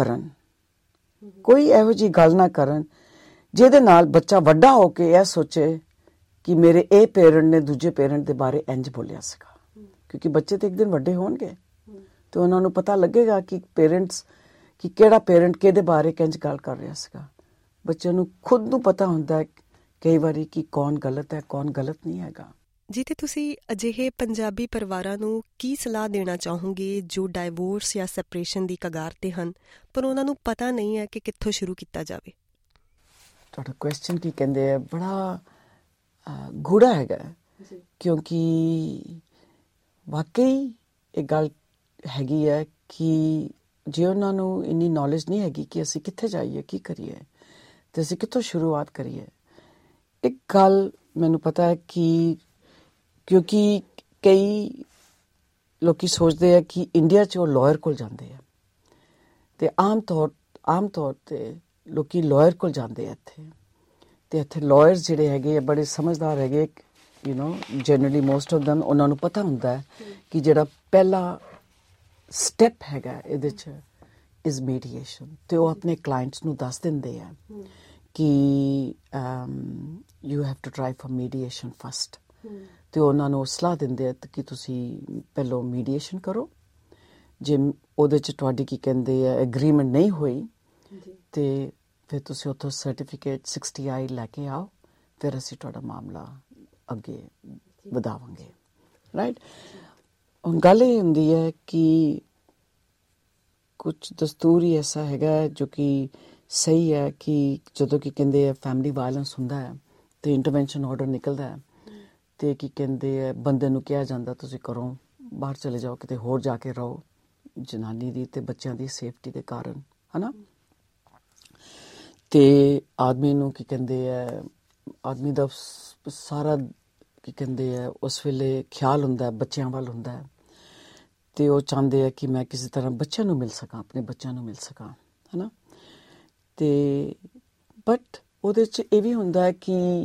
ਕਰਨ ਜਿਹਦੇ ਨਾਲ ਬੱਚਾ ਵੱਡਾ ਹੋ ਕੇ ਇਹ ਸੋਚੇ ਕਿ ਮੇਰੇ ਇਹ ਪੇਰੈਂਟ ਨੇ ਦੂਜੇ ਪੇਰੈਂਟ ਦੇ ਬਾਰੇ ਇੰਝ ਬੋਲਿਆ ਸੀਗਾ। ਕਿਉਂਕਿ ਬੱਚੇ ਤੇ ਇੱਕ ਦਿਨ ਵੱਡੇ ਹੋਣਗੇ ਤੇ ਉਹਨਾਂ ਨੂੰ ਪਤਾ ਲੱਗੇਗਾ ਕਿ ਪੇਰੈਂਟਸ ਕਿ ਕਿਹੜਾ ਪੇਰੈਂਟ ਕਿਹਦੇ ਬਾਰੇ ਕਿੰਝ ਗੱਲ ਕਰ ਰਿਹਾ ਸੀਗਾ। ਬੱਚੇ ਨੂੰ ਖੁਦ ਨੂੰ ਪਤਾ ਹੁੰਦਾ ਹੈ ਕਈ ਵਾਰੀ ਕਿ ਕੌਣ ਗਲਤ ਹੈ ਕੌਣ ਗਲਤ ਨਹੀਂ ਹੈਗਾ। ਜੀ ਤੇ ਤੁਸੀਂ ਅਜਿਹੇ ਪੰਜਾਬੀ ਪਰਿਵਾਰਾਂ ਨੂੰ ਕੀ ਸਲਾਹ ਦੇਣਾ ਚਾਹੋਗੇ ਜੋ ਡਾਈਵੋਰਸ ਜਾਂ ਸੈਪਰੇਸ਼ਨ ਦੀ ਕਗਾਰ ਤੇ ਹਨ ਪਰ ਉਹਨਾਂ ਨੂੰ ਪਤਾ ਨਹੀਂ ਹੈ ਕਿ ਕਿੱਥੋਂ ਸ਼ੁਰੂ ਕੀਤਾ ਜਾਵੇ? ਤੁਹਾਡਾ ਕੁਐਸਚਨ ਕੀ ਕਹਿੰਦੇ ਆ ਬੜਾ ਗੂੜਾ ਹੈਗਾ, ਕਿਉਂਕਿ ਵਾਕਈ ਇਹ ਗੱਲ ਹੈਗੀ ਹੈ ਕਿ ਜੇ ਉਹਨਾਂ ਨੂੰ ਇੰਨੀ ਨੌਲੇਜ ਨਹੀਂ ਹੈਗੀ ਕਿ ਅਸੀਂ ਕਿੱਥੇ ਜਾਈਏ, ਕੀ ਕਰੀਏ ਤੇ ਅਸੀਂ ਕਿੱਥੋਂ ਸ਼ੁਰੂਆਤ ਕਰੀਏ। ਇੱਕ ਗੱਲ ਮੈਨੂੰ ਪਤਾ ਹੈ ਕਿ ਕਿਉਂਕਿ ਕਈ ਲੋਕੀ ਸੋਚਦੇ ਆ ਕਿ ਇੰਡੀਆ 'ਚ ਉਹ ਲਾਇਰ ਕੋਲ ਜਾਂਦੇ ਆ ਤੇ ਆਮ ਤੌਰ ਤੇ ਲੋਕੀ ਲਾਇਰ ਕੋਲ ਜਾਂਦੇ ਆ ਇੱਥੇ ਲਾਇਰਸ ਜਿਹੜੇ ਹੈਗੇ ਆ ਬੜੇ ਸਮਝਦਾਰ ਹੈਗੇ, ਜਨਰਲੀ ਮੋਸਟ ਆਫ ਦਮ ਉਹਨਾਂ ਨੂੰ ਪਤਾ ਹੁੰਦਾ ਹੈ ਕਿ ਜਿਹੜਾ ਪਹਿਲਾ ਸਟੈਪ ਹੈਗਾ ਇਹਦੇ 'ਚ ਇਜ਼ ਮੀਡੀਏਸ਼ਨ, ਤੇ ਉਹ ਆਪਣੇ ਕਲਾਇੰਟਸ ਨੂੰ ਦੱਸ ਦਿੰਦੇ ਆ ਕਿ you have to try for mediation first, ਤੇ ਉਹਨਾਂ ਨੂੰ ਸਲਾਹ ਦਿੰਦੇ ਆ ਕਿ ਤੁਸੀਂ ਪਹਿਲਾਂ ਮੀਡੀਏਸ਼ਨ ਕਰੋ। ਜੇ ਉਹਦੇ 'ਚ ਤੁਹਾਡੀ ਕੀ ਕਹਿੰਦੇ ਆ ਐਗਰੀਮੈਂਟ ਨਹੀਂ ਹੋਈ ਤੇ ਫਿਰ ਤੁਸੀਂ ਉੱਥੋਂ ਸਰਟੀਫਿਕੇਟ 60I ਲੈ ਕੇ ਆਓ, ਫਿਰ ਅਸੀਂ ਤੁਹਾਡਾ ਮਾਮਲਾ ਅੱਗੇ ਵਧਾਵਾਂਗੇ। ਰਾਈਟ। ਹੁਣ ਗੱਲ ਇਹ ਹੁੰਦੀ ਹੈ ਕਿ ਕੁਛ ਦਸਤੂਰ ਹੀ ਐਸਾ ਹੈਗਾ ਜੋ ਕਿ ਸਹੀ ਹੈ ਕਿ ਜਦੋਂ ਕੀ ਕਹਿੰਦੇ ਆ ਫੈਮਿਲੀ ਵਾਇਲੈਂਸ ਹੁੰਦਾ ਹੈ ਤੇ ਇੰਟਰਵੈਂਸ਼ਨ ਆਰਡਰ ਨਿਕਲਦਾ ਹੈ ਤੇ ਕੀ ਕਹਿੰਦੇ ਆ ਬੰਦੇ ਨੂੰ ਕਿਹਾ ਜਾਂਦਾ ਤੁਸੀਂ ਘਰੋਂ ਬਾਹਰ ਚਲੇ ਜਾਓ, ਕਿਤੇ ਹੋਰ ਜਾ ਕੇ ਰਹੋ, ਜਨਾਨੀ ਦੀ ਤੇ ਬੱਚਿਆਂ ਦੀ ਸੇਫਟੀ ਦੇ ਕਾਰਨ, ਹਨਾ। ਤੇ ਆਦਮੀ ਨੂੰ ਕੀ ਕਹਿੰਦੇ ਆ ਆਦਮੀ ਦਾ ਸਾਰਾ ਕੀ ਕਹਿੰਦੇ ਆ ਉਸ ਵੇਲੇ ਖਿਆਲ ਹੁੰਦਾ ਬੱਚਿਆਂ ਵੱਲ ਹੁੰਦਾ ਹੈ ਤੇ ਉਹ ਚਾਹੁੰਦੇ ਆ ਕਿ ਮੈਂ ਕਿਸੇ ਤਰ੍ਹਾਂ ਬੱਚਿਆਂ ਨੂੰ ਮਿਲ ਸਕਾਂ, ਆਪਣੇ ਬੱਚਿਆਂ ਨੂੰ ਮਿਲ ਸਕਾਂ, ਹਨਾ। ਤੇ ਬਟ ਉਹਦੇ 'ਚ ਇਹ ਵੀ ਹੁੰਦਾ ਹੈ ਕਿ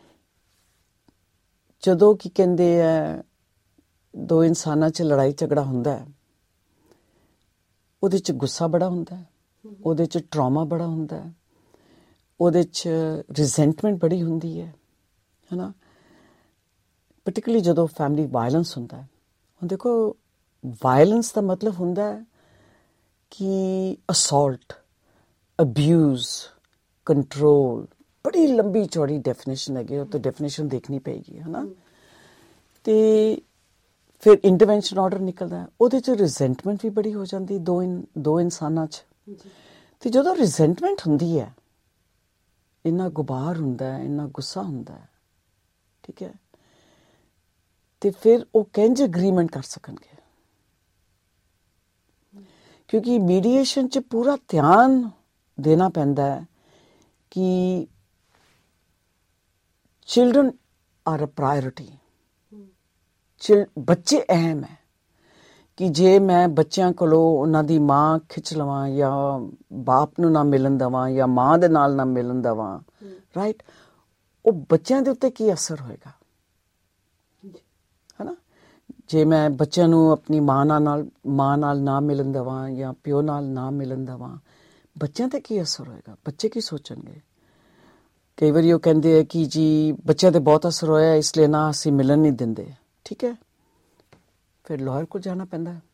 ਜਦੋਂ ਕੀ ਕਹਿੰਦੇ ਆ ਦੋ ਇਨਸਾਨਾਂ 'ਚ ਲੜਾਈ ਝਗੜਾ ਹੁੰਦਾ ਹੈ, ਉਹਦੇ 'ਚ ਗੁੱਸਾ ਬੜਾ ਹੁੰਦਾ ਹੈ, ਉਹਦੇ 'ਚ ਟਰਾਮਾ ਬੜਾ ਹੁੰਦਾ ਹੈ, ਉਹਦੇ 'ਚ ਰਿਜ਼ੈਂਟਮੈਂਟ ਬੜੀ ਹੁੰਦੀ ਹੈ, ਹਨਾ। ਪਰਟੀਕੁਲਰਲੀ ਜਦੋਂ ਫੈਮਿਲੀ ਵਾਇਲੈਂਸ ਹੁੰਦਾ ਹੈ। ਹੁਣ ਦੇਖੋ ਵਾਇਲੈਂਸ ਦਾ ਮਤਲਬ ਹੁੰਦਾ ਹੈ ਕਿ ਅਸੌਲਟ, ਅਬਿਊਜ਼, ਕੰਟਰੋਲ, ਬੜੀ ਲੰਬੀ ਚੌੜੀ ਡੈਫੀਨੇਸ਼ਨ ਹੈਗੀ, ਉਹ ਤਾਂ ਡੈਫੀਨੇਸ਼ਨ ਦੇਖਣੀ ਪਏਗੀ, ਹਨਾ। ਤੇ ਫਿਰ ਇੰਟਰਵੈਂਸ਼ਨ ਆਰਡਰ ਨਿਕਲਦਾ ਹੈ, ਉਹਦੇ 'ਚ ਰਿਜ਼ੈਂਟਮੈਂਟ ਵੀ ਬੜੀ ਹੋ ਜਾਂਦੀ ਦੋ ਇਨਸਾਨਾਂ 'ਚ। ਤੇ ਜਦੋਂ ਰਿਜ਼ੈਂਟਮੈਂਟ ਹੁੰਦੀ ਹੈ, ਇੰਨਾ ਗੁਬਾਰ ਹੁੰਦਾ ਹੈ, ਇੰਨਾ ਗੁੱਸਾ ਹੁੰਦਾ ਹੈ, ਠੀਕ ਹੈ, ਤੇ ਫਿਰ ਉਹ ਕਿੰਝ ਅਗਰੀਮੈਂਟ ਕਰ ਸਕਣਗੇ? ਕਿਉਂਕਿ ਮੀਡੀਏਸ਼ਨ 'ਚ ਪੂਰਾ ਧਿਆਨ ਦੇਣਾ ਪੈਂਦਾ ਹੈ ਕਿ ਚਿਲਡਰਨ ਆਰ ਅ ਪ੍ਰਾਇਓਰਿਟੀ। ਬੱਚੇ ਅਹਿਮ ਹੈ ਕਿ ਜੇ ਮੈਂ ਬੱਚਿਆਂ ਕੋਲੋਂ ਉਹਨਾਂ ਦੀ ਮਾਂ ਖਿੱਚ ਲਵਾਂ ਜਾਂ ਬਾਪ ਨੂੰ ਨਾ ਮਿਲਣ ਦੇਵਾਂ ਜਾਂ ਮਾਂ ਦੇ ਨਾਲ ਨਾ ਮਿਲਣ ਦੇਵਾਂ, ਰਾਈਟ, ਉਹ ਬੱਚਿਆਂ ਦੇ ਉੱਤੇ ਕੀ ਅਸਰ ਹੋਏਗਾ, ਹਨਾ। ਜੇ ਮੈਂ ਬੱਚਿਆਂ ਨੂੰ ਆਪਣੀ ਮਾਂ ਨਾਲ ਨਾ ਮਿਲਣ ਦੇਵਾਂ ਜਾਂ ਪਿਓ ਨਾਲ ਨਾ ਮਿਲਣ ਦੇਵਾਂ, ਬੱਚਿਆਂ 'ਤੇ ਕੀ ਅਸਰ ਹੋਏਗਾ? ਬੱਚੇ ਕੀ ਸੋਚਣਗੇ? ਕਈ ਵਾਰੀ ਉਹ ਕਹਿੰਦੇ ਆ ਕਿ ਜੀ ਬੱਚਿਆਂ ਤੇ ਬਹੁਤ ਅਸਰ ਹੋਇਆ ਇਸ ਲਈ ਨਾ ਅਸੀਂ ਮਿਲਣ ਨਹੀਂ ਦਿੰਦੇ, ਠੀਕ ਹੈ, ਫਿਰ ਲਾਇਰ ਕੋਲ ਜਾਣਾ ਪੈਂਦਾ ਹੈ।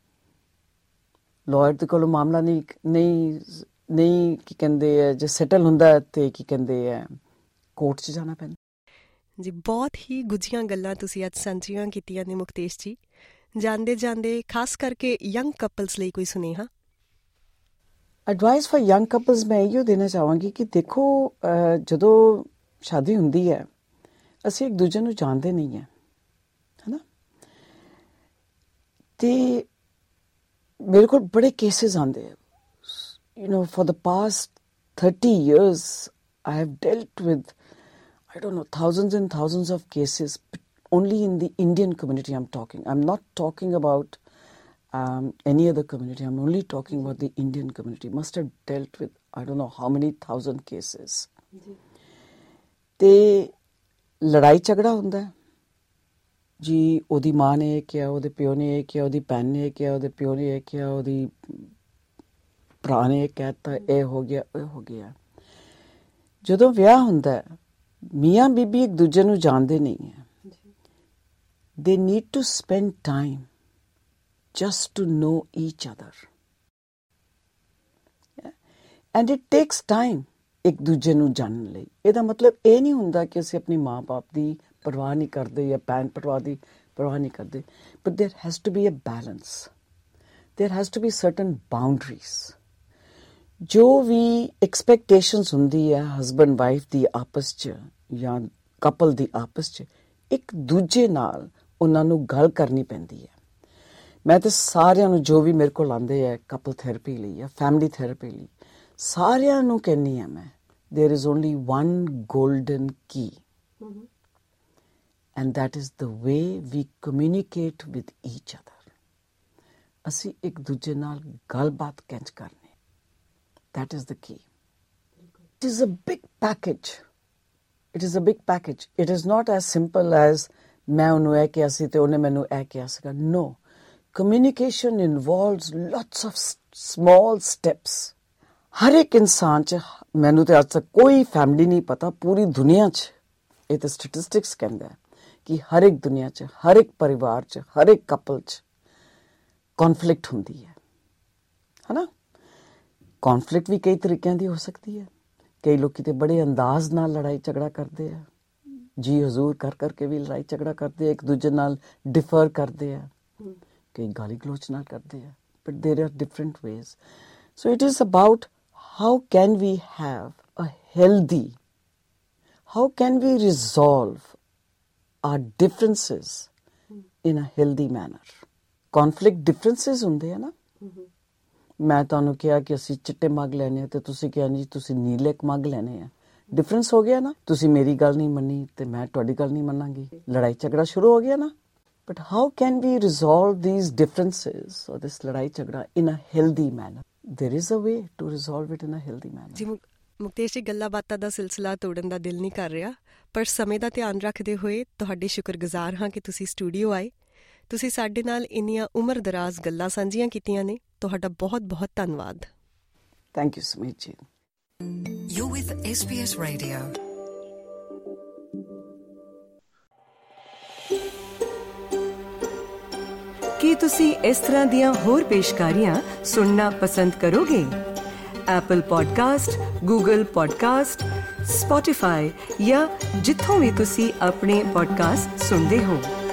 ਲਾਇਰ ਦੇ ਕੋਲੋਂ ਮਾਮਲਾ ਨਹੀਂ ਕੀ ਕਹਿੰਦੇ ਆ ਜੇ ਸੈਟਲ ਹੁੰਦਾ ਤੇ ਕੀ ਕਹਿੰਦੇ ਆ ਕੋਰਟ 'ਚ ਜਾਣਾ ਪੈਂਦਾ ਜੀ। ਬਹੁਤ ਹੀ ਗੁੱਝੀਆਂ ਗੱਲਾਂ ਤੁਸੀਂ ਅੱਜ ਸਾਂਝੀਆਂ ਕੀਤੀਆਂ ਨੇ ਮੁਕਤੇਸ਼ ਜੀ। ਜਾਂਦੇ ਖਾਸ ਕਰਕੇ ਯੰਗ ਕਪਲਸ ਲਈ ਕੋਈ ਸੁਨੇਹਾ? ਐਡਵਾਈਸ ਫॉर ਯੰਗ ਕਪਲਸ ਮੈਂ ਇਹੋ ਦੇਣਾ ਚਾਹਾਂਗੀ ਕਿ ਦੇਖੋ ਜਦੋਂ ਸ਼ਾਦੀ ਹੁੰਦੀ ਹੈ ਅਸੀਂ ਇੱਕ ਦੂਜੇ ਨੂੰ ਜਾਣਦੇ ਨਹੀਂ ਹੈ, ਤੇ ਮੇਰੇ ਕੋਲ ਬੜੇ ਕੇਸਿਸ ਆਉਂਦੇ ਆ, you know, for the past 30 years I have dealt with, I don't know, thousands and thousands of cases, only in the Indian community I'm talking. I'm not talking about any other community. I'm only talking about the Indian community. Must have dealt with, I don't know how many thousand cases. ਤੇ ਲੜਾਈ ਝਗੜਾ ਹੁੰਦਾ ਹੈ ਜੀ, ਉਹਦੀ ਮਾਂ ਨੇ ਇਹ ਕਿਹਾ, ਉਹਦੇ ਪਿਓ ਨੇ ਇਹ ਕਿਹਾ, ਉਹਦੀ ਭੈਣ ਨੇ ਇਹ ਕਿਹਾ, ਉਹਦੇ ਪਿਓ ਨੇ ਇਹ ਕਿਹਾ, ਉਹਦੀ ਭਰਾ ਨੇ ਇਹ ਕਹਿਤਾ, ਇਹ ਹੋ ਗਿਆ, ਇਹ ਹੋ ਗਿਆ। ਜਦੋਂ ਵਿਆਹ ਹੁੰਦਾ ਮੀਆਂ ਬੀਬੀ ਇੱਕ ਦੂਜੇ ਨੂੰ ਜਾਣਦੇ ਨਹੀਂ ਹੈ। They need to spend time just to know each other. And it takes time ਇੱਕ ਦੂਜੇ ਨੂੰ ਜਾਣਨ ਲਈ। ਇਹਦਾ ਮਤਲਬ ਇਹ ਨਹੀਂ ਹੁੰਦਾ ਕਿ ਅਸੀਂ ਆਪਣੀ ਮਾਂ ਬਾਪ ਦੀ ਪਰਵਾਹ ਨਹੀਂ ਕਰਦੇ ਜਾਂ ਭੈਣ ਭਰਾ ਦੀ ਪਰਵਾਹ ਨਹੀਂ ਕਰਦੇ, but there has to be a balance. There has to be certain boundaries. ਜੋ ਵੀ ਐਕਸਪੈਕਟੇਸ਼ਨਸ ਹੁੰਦੀ ਹੈ ਹਸਬੈਂਡ ਵਾਈਫ ਦੀ ਆਪਸ 'ਚ ਜਾਂ ਕਪਲ ਦੀ ਆਪਸ 'ਚ, ਇੱਕ ਦੂਜੇ ਨਾਲ ਉਹਨਾਂ ਨੂੰ ਗੱਲ ਕਰਨੀ ਪੈਂਦੀ ਹੈ। ਮੈਂ ਤਾਂ ਸਾਰਿਆਂ ਨੂੰ ਜੋ ਵੀ ਮੇਰੇ ਕੋਲ ਆਉਂਦੇ ਹੈ ਕਪਲ ਥੈਰੇਪੀ ਲਈ ਜਾਂ ਫੈਮਿਲੀ ਥੈਰੇਪੀ ਲਈ, ਸਾਰਿਆਂ ਨੂੰ ਕਹਿੰਦੀ ਹਾਂ ਮੈਂ, there is only one golden key. And that is the way we communicate with each other. ਅਸੀਂ ਇੱਕ ਦੂਜੇ ਨਾਲ ਗੱਲਬਾਤ ਕਿੰਝ ਕਰਨੀ। That is the key. It is a big package. It is a big package. It is not as simple as ਮੈਂ ਉਹਨੂੰ ਇਹ ਕਿਹਾ ਸੀ ਤੇ ਉਹਨੇ ਮੈਨੂੰ ਇਹ ਕਿਹਾ ਸੀਗਾ। No. Communication involves lots of small steps. ਹਰ ਇੱਕ ਇਨਸਾਨ 'ਚ, ਮੈਨੂੰ ਤੇ ਅੱਜ ਤੱਕ ਕੋਈ ਫੈਮਿਲੀ ਨਹੀਂ ਪਤਾ ਪੂਰੀ ਦੁਨੀਆ 'ਚ, ਇਹ ਤਾਂ ਸਟੈਟਿਸਟਿਕਸ ਕਹਿੰਦਾ ਹੈ ਕਿ ਹਰ ਇੱਕ ਦੁਨੀਆ 'ਚ, ਹਰ ਇੱਕ ਪਰਿਵਾਰ 'ਚ, ਹਰ ਇੱਕ ਕਪਲ 'ਚ ਕੌਨਫਲਿਕਟ ਹੁੰਦੀ ਹੈ ਨਾ। ਕੌਨਫਲਿਕਟ ਵੀ ਕਈ ਤਰੀਕਿਆਂ ਦੀ ਹੋ ਸਕਦੀ ਹੈ। ਕਈ ਲੋਕੀ ਤੇ ਬੜੇ ਅੰਦਾਜ਼ ਨਾਲ ਲੜਾਈ ਝਗੜਾ ਕਰਦੇ ਆ, ਜੀ ਹਜ਼ੂਰ ਕਰ ਕਰਕੇ ਵੀ ਲੜਾਈ ਝਗੜਾ ਕਰਦੇ ਆ, ਇੱਕ ਦੂਜੇ ਨਾਲ ਡਿਫਰ ਕਰਦੇ ਆ, ਕਈ ਗਾਲੀ ਗਲੋਚ ਨਾਲ ਕਰਦੇ ਆ, but there are different ways. So it is about how can we have a healthy, how can we resolve our differences in a healthy manner? Conflict differences ਹੁੰਦੇ ਆ ਨਾ। ਮੈਂ ਤੁਹਾਨੂੰ ਕਿਹਾ ਕਿ ਅਸੀਂ ਚਿੱਟੇ ਮੱਗ ਲੈਣੇ ਆ ਤੇ ਤੁਸੀਂ ਕਿਹਾ ਜੀ ਤੁਸੀਂ ਨੀਲੇ ਮੱਗ ਲੈਣੇ ਆ। ਡਿਫਰੈਂਸ ਹੋ ਗਿਆ ਨਾ। ਤੁਸੀਂ ਮੇਰੀ ਗੱਲ ਨਹੀਂ ਮੰਨੀ ਤੇ ਮੈਂ ਤੁਹਾਡੀ ਗੱਲ ਨਹੀਂ ਮੰਨਾਂਗੀ, ਲੜਾਈ ਝਗੜਾ ਸ਼ੁਰੂ ਹੋ ਗਿਆ ਨਾ। But how can we resolve these differences or this ਲੜਾਈ ਝਗੜਾ in a healthy manner? There is a way to resolve it in a healthy manner. ਜੀ ਮੁਕਤੇਸ਼ ਜੀ, ਗੱਲਾਂ ਬਾਤਾਂ ਦਾ ਸਿਲਸਿਲਾ ਤੋੜਨ ਦਾ ਦਿਲ ਨਹੀਂ ਕਰ ਰਿਹਾ, ਪਰ ਸਮੇਂ ਦਾ ਧਿਆਨ ਰੱਖਦੇ ਹੋਏ ਤੁਹਾਡੇ ਸ਼ੁਕਰਗੁਜ਼ਾਰ ਹਾਂ ਕਿ ਤੁਸੀਂ ਸਟੂਡੀਓ ਆਏ। ਤੁਸੀਂ ਸਾਡੇ ਨਾਲ ਇੰਨੀਆਂ ਉਮਰ ਦਰਾਜ਼ ਗੱਲਾਂ ਸਾਂਝੀਆਂ ਕੀਤੀਆਂ ਨੇ। ਤੁਹਾਡਾ ਬਹੁਤ ਬਹੁਤ ਧੰਨਵਾਦ। Thank you, Sumit ji. You're with SBS Radio. ਕੀ ਤੁਸੀਂ ਇਸ ਤਰ੍ਹਾਂ ਦੀਆਂ ਹੋਰ ਪੇਸ਼ਕਾਰੀਆਂ ਸੁਣਨਾ ਪਸੰਦ ਕਰੋਗੇ? Apple podcast, Google podcast, Spotify ਜਾਂ ਜਿੱਥੋਂ ਵੀ ਤੁਸੀਂ ਆਪਣੇ ਪੋਡਕਾਸਟ ਸੁਣਦੇ ਹੋ।